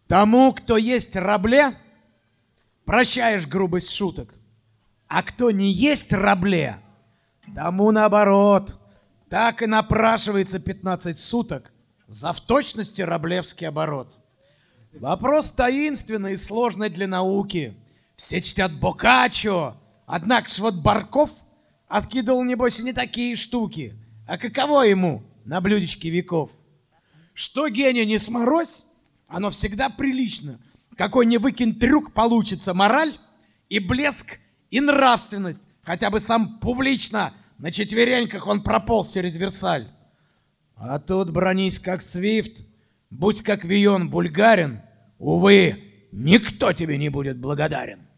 Тому, кто есть рабле, прощаешь грубость шуток. А кто не есть рабле, тому наоборот, так и напрашивается 15 суток за в точности раблевский оборот. Вопрос таинственный и сложный для науки. Все чтят Боккаччо, однако ж вот Барков откидывал, небось, и не такие штуки. А каково ему на блюдечке веков? Что гений не сморозь, оно всегда прилично. Какой не выкинь трюк, получится мораль и блеск, и нравственность. Хотя бы сам публично на четвереньках он прополз через Версаль. А тут бронись как Свифт, будь как Вион бульгарин, увы, никто тебе не будет благодарен.